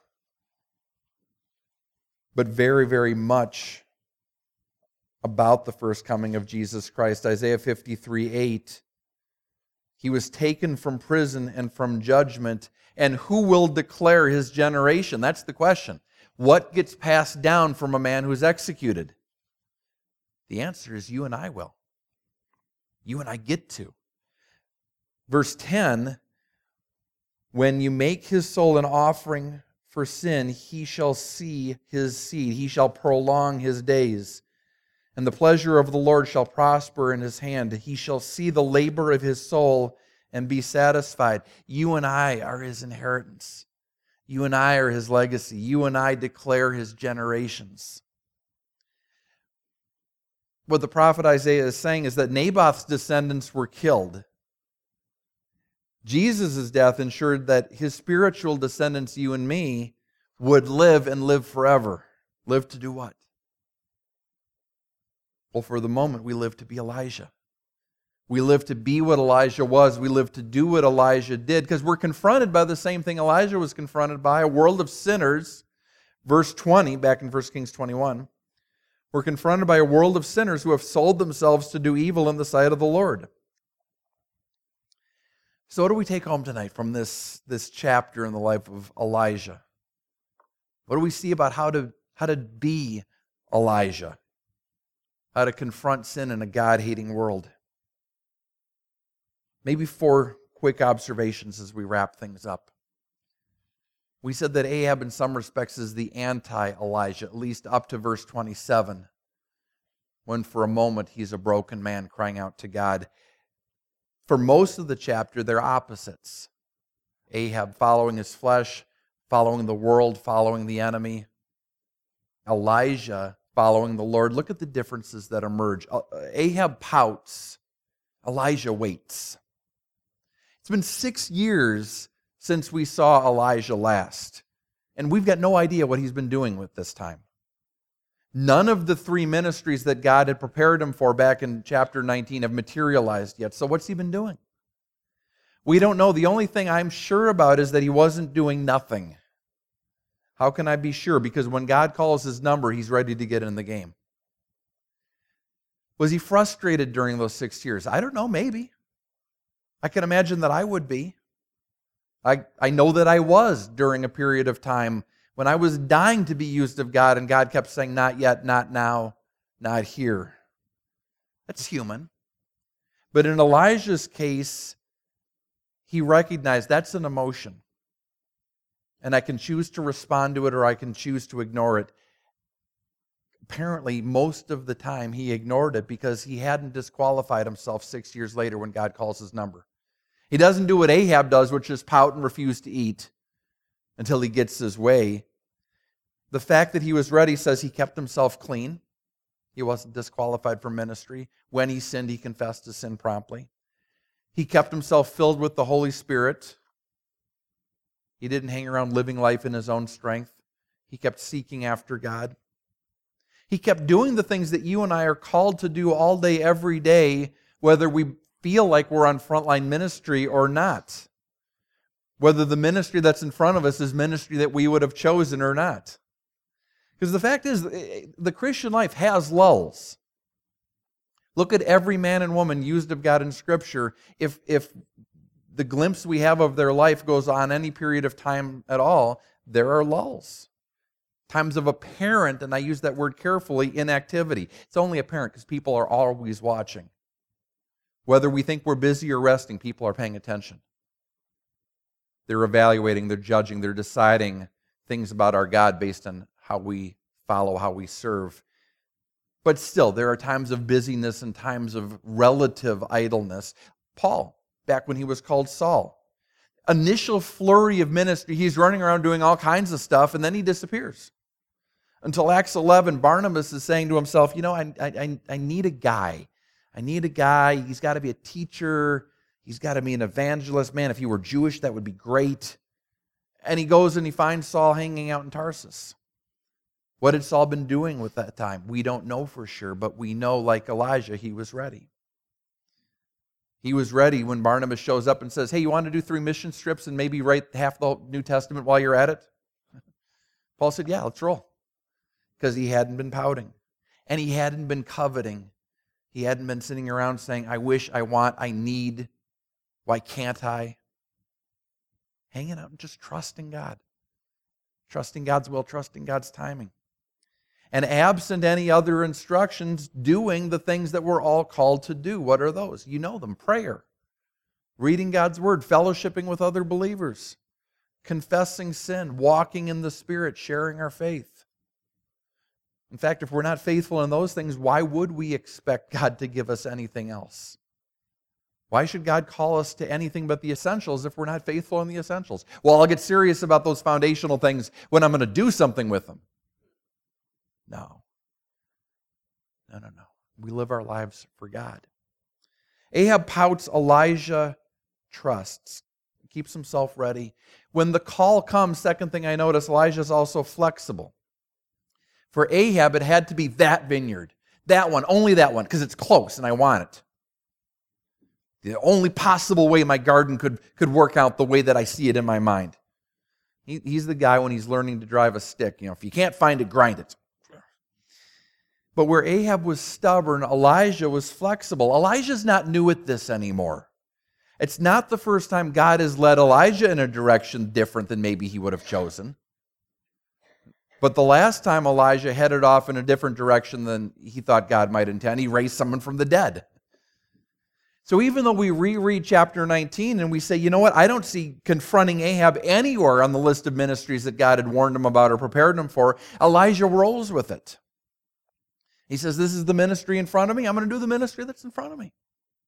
but very, very much about the first coming of Jesus Christ. Isaiah fifty-three, eight. He was taken from prison and from judgment, and who will declare his generation? That's the question. What gets passed down from a man who's executed? The answer is you and I will. You and I get to. Verse ten, when you make his soul an offering for sin, he shall see his seed. He shall prolong his days. And the pleasure of the Lord shall prosper in his hand. He shall see the labor of his soul and be satisfied. You and I are his inheritance. You and I are his legacy. You and I declare his generations. What the prophet Isaiah is saying is that Naboth's descendants were killed. Jesus' death ensured that his spiritual descendants, you and me, would live and live forever. Live to do what? Well, for the moment, we live to be Elijah. We live to be what Elijah was. We live to do what Elijah did, because we're confronted by the same thing Elijah was confronted by, a world of sinners. Verse twenty, back in First Kings twenty-one, we're confronted by a world of sinners who have sold themselves to do evil in the sight of the Lord. So what do we take home tonight from this, this chapter in the life of Elijah? What do we see about how to, how to be Elijah? How to confront sin in a God-hating world? Maybe four quick observations as we wrap things up. We said that Ahab in some respects is the anti-Elijah, at least up to verse twenty-seven, when for a moment he's a broken man crying out to God. For most of the chapter, they're opposites. Ahab following his flesh, following the world, following the enemy. Elijah following the Lord. Look at the differences that emerge. Ahab pouts. Elijah waits. It's been six years since we saw Elijah last, and we've got no idea what he's been doing with this time. None of the three ministries that God had prepared him for back in chapter nineteen have materialized yet. So what's he been doing? We don't know. The only thing I'm sure about is that he wasn't doing nothing. How can I be sure? Because when God calls his number, he's ready to get in the game. Was he frustrated during those six years? I don't know, maybe. I can imagine that I would be. I, I know that I was during a period of time when I was dying to be used of God, and God kept saying, not yet, not now, not here. That's human. But in Elijah's case, he recognized that's an emotion. And I can choose to respond to it or I can choose to ignore it. Apparently, most of the time, he ignored it because he hadn't disqualified himself six years later when God calls his number. He doesn't do what Ahab does, which is pout and refuse to eat until he gets his way. The fact that he was ready says he kept himself clean. He wasn't disqualified for ministry. When he sinned, he confessed his sin promptly. He kept himself filled with the Holy Spirit. He didn't hang around living life in his own strength. He kept seeking after God. He kept doing the things that you and I are called to do all day, every day, whether we feel like we're on frontline ministry or not. Whether the ministry that's in front of us is ministry that we would have chosen or not. Because the fact is, the Christian life has lulls. Look at every man and woman used of God in Scripture. If, if the glimpse we have of their life goes on any period of time at all, there are lulls. Times of apparent, and I use that word carefully, inactivity. It's only apparent because people are always watching. Whether we think we're busy or resting, people are paying attention. They're evaluating, they're judging, they're deciding things about our God based on how we follow, how we serve. But still, there are times of busyness and times of relative idleness. Paul, back when he was called Saul, initial flurry of ministry, he's running around doing all kinds of stuff, and then he disappears. Until Acts eleven, Barnabas is saying to himself, you know, I, I, I need a guy. I need a guy. He's got to be a teacher. He's got to be an evangelist. Man, if he were Jewish, that would be great. And he goes and he finds Saul hanging out in Tarsus. What had Saul been doing with that time? We don't know for sure, but we know, like Elijah, he was ready. He was ready when Barnabas shows up and says, hey, you want to do three mission trips and maybe write half the New Testament while you're at it? Paul said, yeah, let's roll. Because he hadn't been pouting. And he hadn't been coveting. He hadn't been sitting around saying, I wish, I want, I need. Why can't I? Hanging out and just trusting God. Trusting God's will, trusting God's timing. And absent any other instructions, doing the things that we're all called to do. What are those? You know them. Prayer. Reading God's Word. Fellowshipping with other believers. Confessing sin. Walking in the Spirit. Sharing our faith. In fact, if we're not faithful in those things, why would we expect God to give us anything else? Why should God call us to anything but the essentials if we're not faithful in the essentials? Well, I'll get serious about those foundational things when I'm going to do something with them. No. No, no, no. We live our lives for God. Ahab pouts, Elijah trusts. He keeps himself ready. When the call comes, second thing I notice, Elijah is also flexible. For Ahab, it had to be that vineyard. That one, only that one, because it's close and I want it. The only possible way my garden could, could work out the way that I see it in my mind. He, he's the guy when he's learning to drive a stick. You know, if you can't find it, grind it. But where Ahab was stubborn, Elijah was flexible. Elijah's not new at this anymore. It's not the first time God has led Elijah in a direction different than maybe he would have chosen. But the last time Elijah headed off in a different direction than he thought God might intend, he raised someone from the dead. So even though we reread chapter nineteen and we say, you know what, I don't see confronting Ahab anywhere on the list of ministries that God had warned him about or prepared him for, Elijah rolls with it. He says, this is the ministry in front of me. I'm going to do the ministry that's in front of me.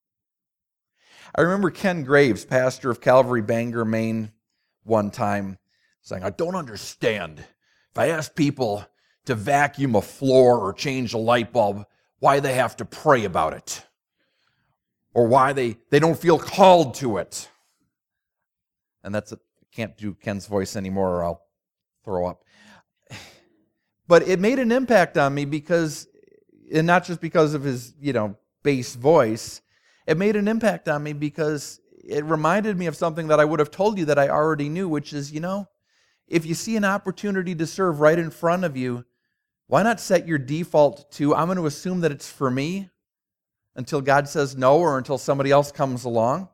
I remember Ken Graves, pastor of Calvary Bangor, Maine, one time saying, I don't understand. If I ask people to vacuum a floor or change a light bulb, why they have to pray about it. Or why they, they don't feel called to it. And that's, a, I can't do Ken's voice anymore or I'll throw up. But it made an impact on me because, and not just because of his, you know, bass voice, it made an impact on me because it reminded me of something that I would have told you that I already knew, which is, you know, if you see an opportunity to serve right in front of you, why not set your default to, I'm going to assume that it's for me until God says no or until somebody else comes along?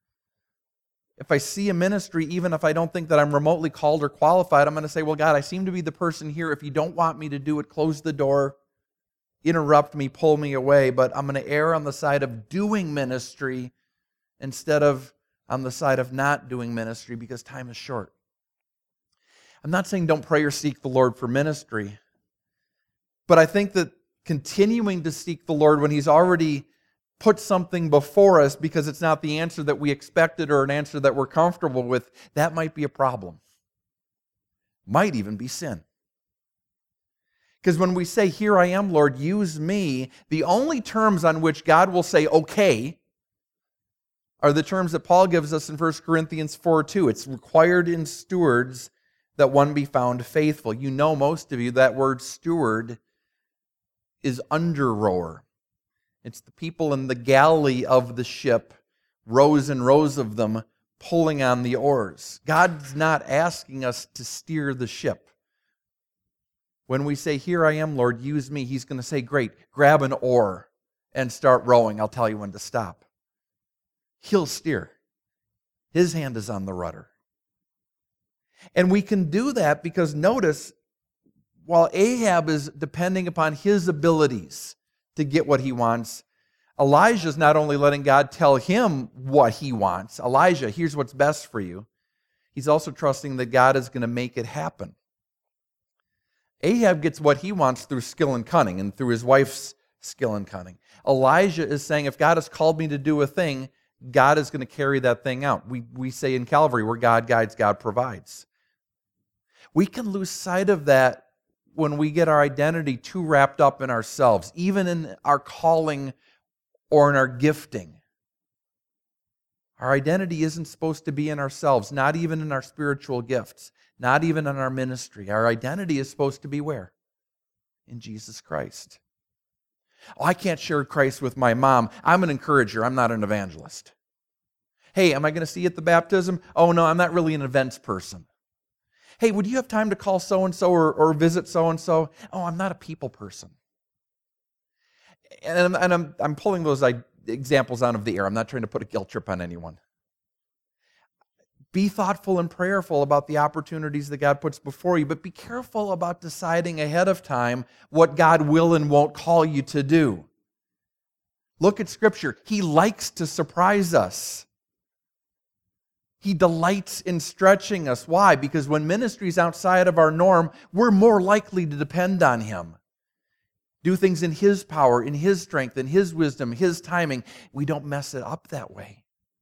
If I see a ministry, even if I don't think that I'm remotely called or qualified, I'm going to say, well, God, I seem to be the person here. If you don't want me to do it, close the door, interrupt me, pull me away. But I'm going to err on the side of doing ministry instead of on the side of not doing ministry because time is short. I'm not saying don't pray or seek the Lord for ministry, but I think that continuing to seek the Lord when He's already put something before us because it's not the answer that we expected or an answer that we're comfortable with, that might be a problem. Might even be sin. Because when we say, here I am, Lord, use me, the only terms on which God will say, okay, are the terms that Paul gives us in First Corinthians four two. It's required in stewards that one be found faithful. You know, most of you, that word steward is under rower. It's the people in the galley of the ship, rows and rows of them, pulling on the oars. God's not asking us to steer the ship. When we say, here I am, Lord, use me, He's going to say, great, grab an oar and start rowing. I'll tell you when to stop. He'll steer. His hand is on the rudder. And we can do that because notice, while Ahab is depending upon his abilities to get what he wants, Elijah's not only letting God tell him what he wants. Elijah, here's what's best for you. He's also trusting that God is going to make it happen. Ahab gets what he wants through skill and cunning and through his wife's skill and cunning. Elijah is saying, if God has called me to do a thing, God is going to carry that thing out. We, we say in Calvary, where God guides, God provides. We can lose sight of that when we get our identity too wrapped up in ourselves, even in our calling or in our gifting. Our identity isn't supposed to be in ourselves, not even in our spiritual gifts, not even in our ministry. Our identity is supposed to be where? In Jesus Christ. Oh, I can't share Christ with my mom. I'm an encourager. I'm not an evangelist. Hey, am I going to see you at the baptism? Oh, no, I'm not really an events person. Hey, would you have time to call so-and-so or, or visit so-and-so? Oh, I'm not a people person. And, I'm, and I'm, I'm pulling those examples out of the air. I'm not trying to put a guilt trip on anyone. Be thoughtful and prayerful about the opportunities that God puts before you, but be careful about deciding ahead of time what God will and won't call you to do. Look at Scripture. He likes to surprise us. He delights in stretching us. Why? Because when ministry is outside of our norm, we're more likely to depend on Him. Do things in His power, in His strength, in His wisdom, His timing. We don't mess it up that way.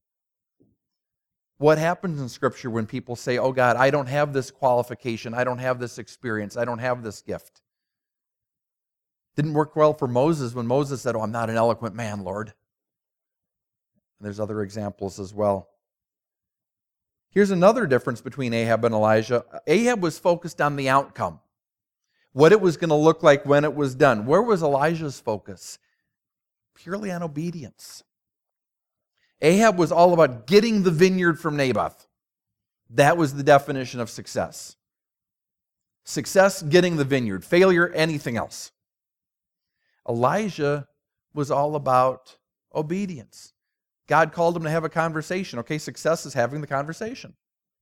What happens in Scripture when people say, oh God, I don't have this qualification, I don't have this experience, I don't have this gift? Didn't work well for Moses when Moses said, oh, I'm not an eloquent man, Lord. And there's other examples as well. Here's another difference between Ahab and Elijah. Ahab was focused on the outcome, what it was going to look like when it was done. Where was Elijah's focus? Purely on obedience. Ahab was all about getting the vineyard from Naboth. That was the definition of success. Success, getting the vineyard. Failure, anything else. Elijah was all about obedience. God called him to have a conversation. Okay, success is having the conversation.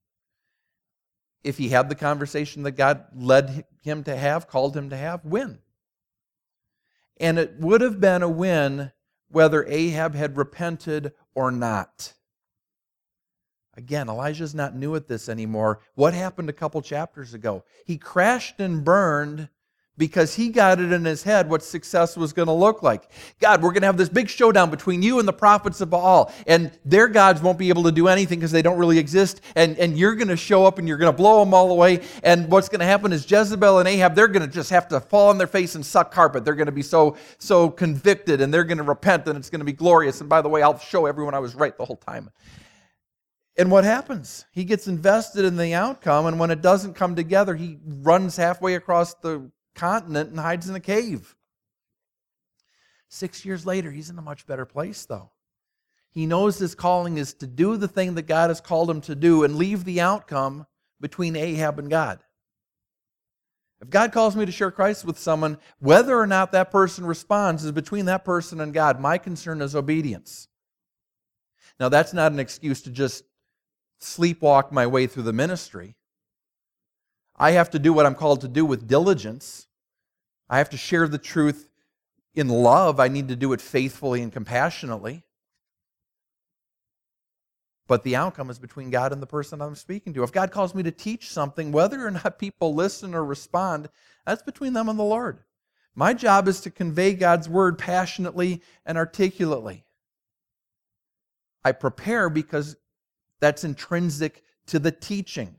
If he had the conversation that God led him to have, called him to have, win. And it would have been a win whether Ahab had repented or not. Again, Elijah's not new at this anymore. What happened a couple chapters ago? He crashed and burned because he got it in his head what success was going to look like. God, we're going to have this big showdown between you and the prophets of Baal, and their gods won't be able to do anything because they don't really exist, and, and you're going to show up and you're going to blow them all away, and what's going to happen is Jezebel and Ahab, they're going to just have to fall on their face and suck carpet. They're going to be so, so convicted, and they're going to repent, and it's going to be glorious, and by the way, I'll show everyone I was right the whole time. And what happens? He gets invested in the outcome, and when it doesn't come together, he runs halfway across the continent and hides in a cave. Six years later, he's in a much better place, though. He knows his calling is to do the thing that God has called him to do and leave the outcome between Ahab and God. If God calls me to share Christ with someone, whether or not that person responds is between that person and God. My concern is obedience. Now, that's not an excuse to just sleepwalk my way through the ministry. I have to do what I'm called to do with diligence. I have to share the truth in love. I need to do it faithfully and compassionately. But the outcome is between God and the person I'm speaking to. If God calls me to teach something, whether or not people listen or respond, that's between them and the Lord. My job is to convey God's word passionately and articulately. I prepare because that's intrinsic to the teaching.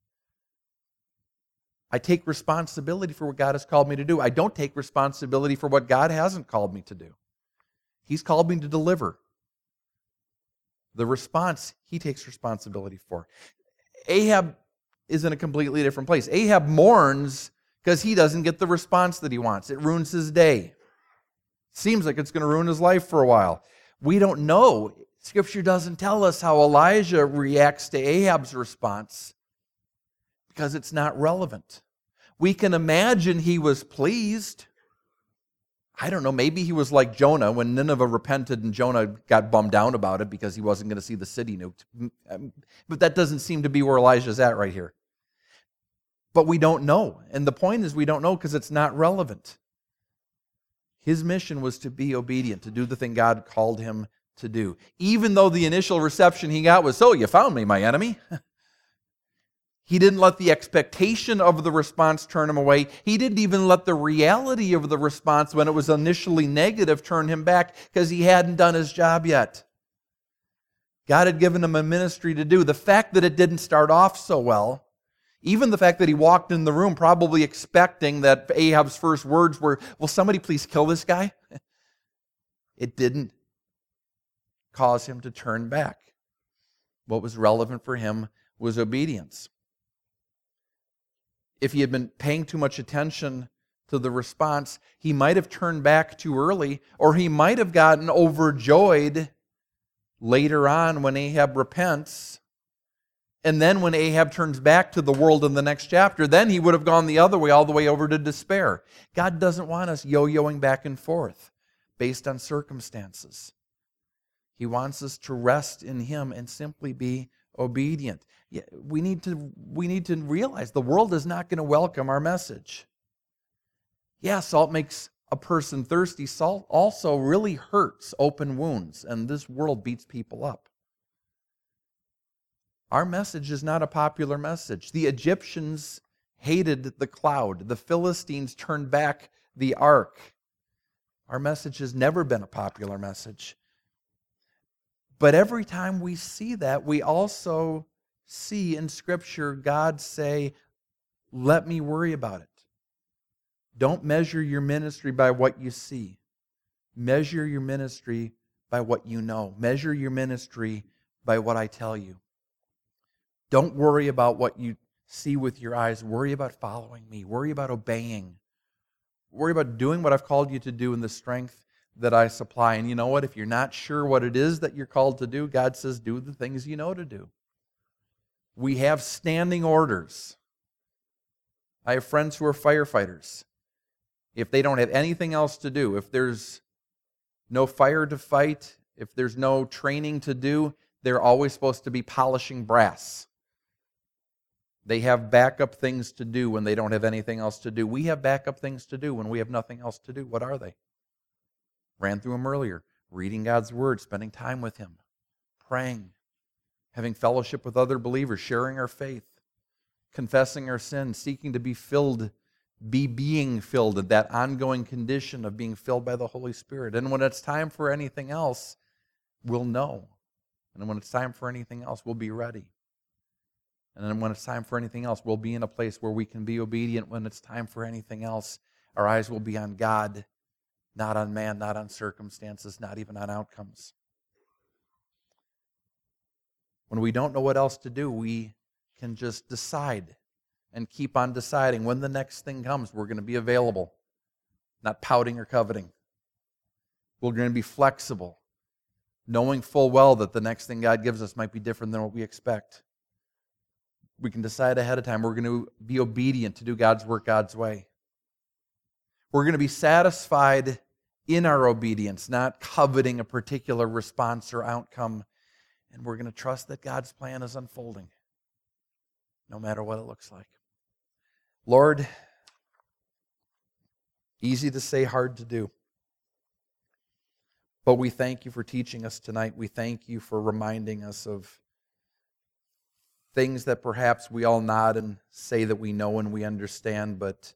I take responsibility for what God has called me to do. I don't take responsibility for what God hasn't called me to do. He's called me to deliver. The response, he takes responsibility for. Ahab is in a completely different place. Ahab mourns because he doesn't get the response that he wants. It ruins his day. Seems like it's going to ruin his life for a while. We don't know. Scripture doesn't tell us how Elijah reacts to Ahab's response because it's not relevant. We can imagine he was pleased. I don't know, maybe he was like Jonah when Nineveh repented and Jonah got bummed out about it because he wasn't going to see the city nuked. But that doesn't seem to be where Elijah's at right here. But we don't know. And the point is we don't know because it's not relevant. His mission was to be obedient, to do the thing God called him to do. Even though the initial reception he got was, "So you found me, my enemy." He didn't let the expectation of the response turn him away. He didn't even let the reality of the response when it was initially negative turn him back because he hadn't done his job yet. God had given him a ministry to do. The fact that it didn't start off so well, even the fact that he walked in the room probably expecting that Ahab's first words were, "Will somebody please kill this guy?" It didn't cause him to turn back. What was relevant for him was obedience. If he had been paying too much attention to the response, he might have turned back too early, or he might have gotten overjoyed later on when Ahab repents. And then when Ahab turns back to the world in the next chapter, then he would have gone the other way, all the way over to despair. God doesn't want us yo-yoing back and forth based on circumstances. He wants us to rest in him and simply be obedient. Yeah, we need to we need to realize the world is not going to welcome our message. Yeah, salt makes a person thirsty. Salt also really hurts open wounds, and this world beats people up. Our message is not a popular message. The Egyptians hated the cloud. The Philistines turned back the ark. Our message has never been a popular message. But every time we see that, we also see in Scripture God say, "Let me worry about it." Don't measure your ministry by what you see. Measure your ministry by what you know. Measure your ministry by what I tell you. Don't worry about what you see with your eyes. Worry about following me. Worry about obeying. Worry about doing what I've called you to do in the strength that I supply. And you know what? If you're not sure what it is that you're called to do, God says, do the things you know to do. We have standing orders. I have friends who are firefighters. If they don't have anything else to do, if there's no fire to fight, if there's no training to do, they're always supposed to be polishing brass. They have backup things to do when they don't have anything else to do. We have backup things to do when we have nothing else to do. What are they? Ran through them earlier. Reading God's Word, spending time with Him, praying, having fellowship with other believers, sharing our faith, confessing our sins, seeking to be filled, be being filled, in that ongoing condition of being filled by the Holy Spirit. And when it's time for anything else, we'll know. And when it's time for anything else, we'll be ready. And then when it's time for anything else, we'll be in a place where we can be obedient. When it's time for anything else, our eyes will be on God, not on man, not on circumstances, not even on outcomes. When we don't know what else to do, we can just decide and keep on deciding. When the next thing comes, we're going to be available, not pouting or coveting. We're going to be flexible. knowing full well that the next thing God gives us might be different than what we expect. We can decide ahead of time we're going to be obedient to do God's work God's way. We're going to be satisfied in our obedience, not coveting a particular response or outcome. And we're going to trust that God's plan is unfolding, no matter what it looks like. Lord, easy to say, hard to do. But we thank you for teaching us tonight. We thank you for reminding us of things that perhaps we all nod and say that we know and we understand, but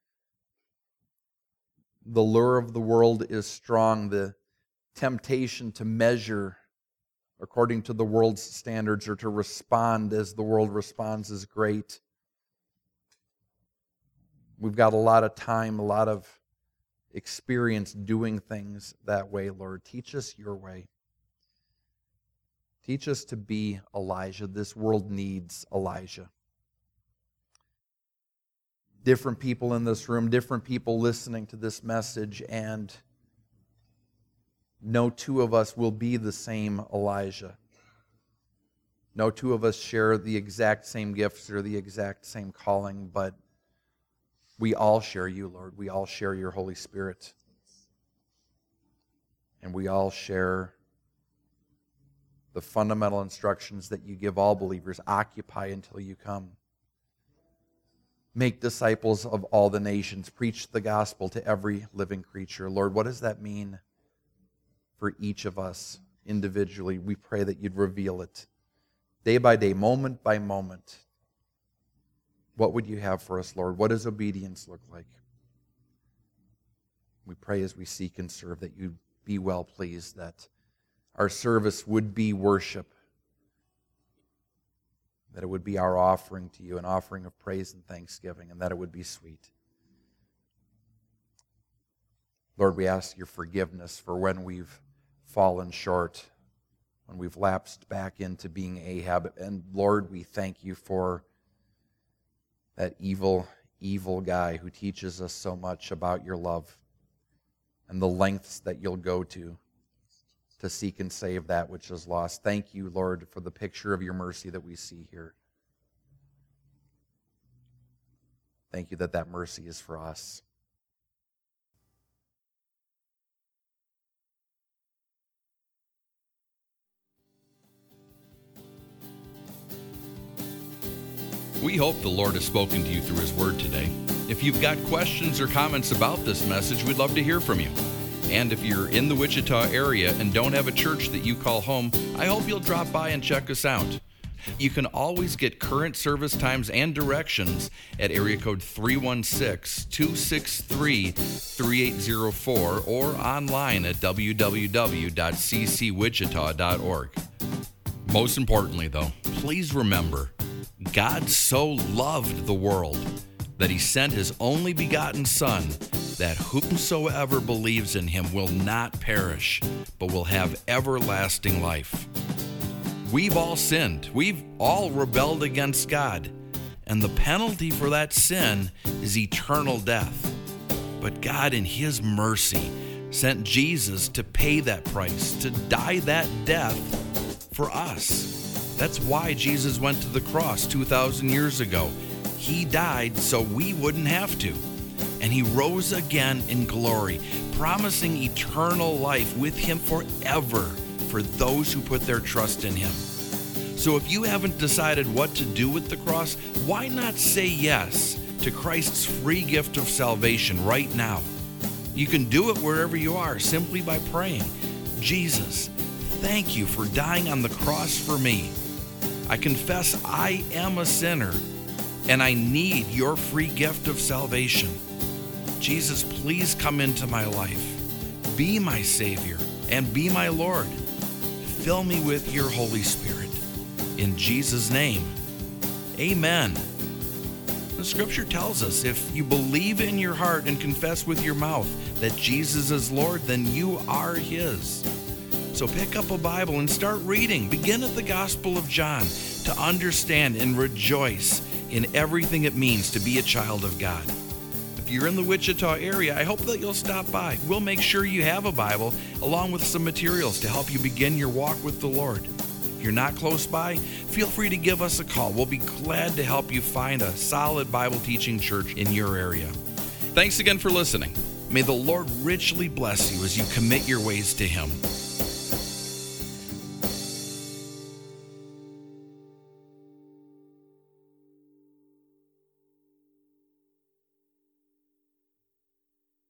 the lure of the world is strong. The temptation to measure according to the world's standards or to respond as the world responds is great. We've got a lot of time, a lot of experience doing things that way, Lord. Teach us your way. Teach us to be Elijah. This world needs Elijah. Different people in this room, different people listening to this message, and no two of us will be the same Elijah. No two of us share the exact same gifts or the exact same calling, but we all share you, Lord. We all share your Holy Spirit. And we all share the fundamental instructions that you give all believers. Occupy until you come. Make disciples of all the nations. Preach the gospel to every living creature. Lord, what does that mean for each of us individually? We pray that you'd reveal it day by day, moment by moment. What would you have for us, Lord? What does obedience look like? We pray as we seek and serve that you'd be well pleased, that our service would be worship, that it would be our offering to you, an offering of praise and thanksgiving, and that it would be sweet. Lord, we ask your forgiveness for when we've fallen short, when we've lapsed back into being Ahab. And Lord, we thank you for that evil, evil guy who teaches us so much about your love and the lengths that you'll go to to seek and save that which is lost. Thank you, Lord, for the picture of your mercy that we see here. Thank you that that mercy is for us. We hope the Lord has spoken to you through his word today. If you've got questions or comments about this message, we'd love to hear from you. And if you're in the Wichita area and don't have a church that you call home, I hope you'll drop by and check us out. You can always get current service times and directions at area code three one six, two six three, three eight zero four or online at w w w dot c c wichita dot org. Most importantly, though, please remember, God so loved the world that he sent his only begotten Son, that whomsoever believes in him will not perish, but will have everlasting life. We've all sinned. We've all rebelled against God. And the penalty for that sin is eternal death. But God, in his mercy, sent Jesus to pay that price, to die that death for us. That's why Jesus went to the cross two thousand years ago. He died so we wouldn't have to. And he rose again in glory, promising eternal life with him forever for those who put their trust in him. So if you haven't decided what to do with the cross, why not say yes to Christ's free gift of salvation right now? You can do it wherever you are simply by praying, Jesus, thank you for dying on the cross for me. I confess I am a sinner and I need your free gift of salvation. Jesus, please come into my life. Be my Savior and be my Lord. Fill me with your Holy Spirit. In Jesus' name, amen. The scripture tells us if you believe in your heart and confess with your mouth that Jesus is Lord, then you are his. So pick up a Bible and start reading. Begin at the Gospel of John to understand and rejoice in everything it means to be a child of God. If you're in the Wichita area, I hope that you'll stop by. We'll make sure you have a Bible along with some materials to help you begin your walk with the Lord. If you're not close by, feel free to give us a call. We'll be glad to help you find a solid Bible teaching church in your area. Thanks again for listening. May the Lord richly bless you as you commit your ways to Him.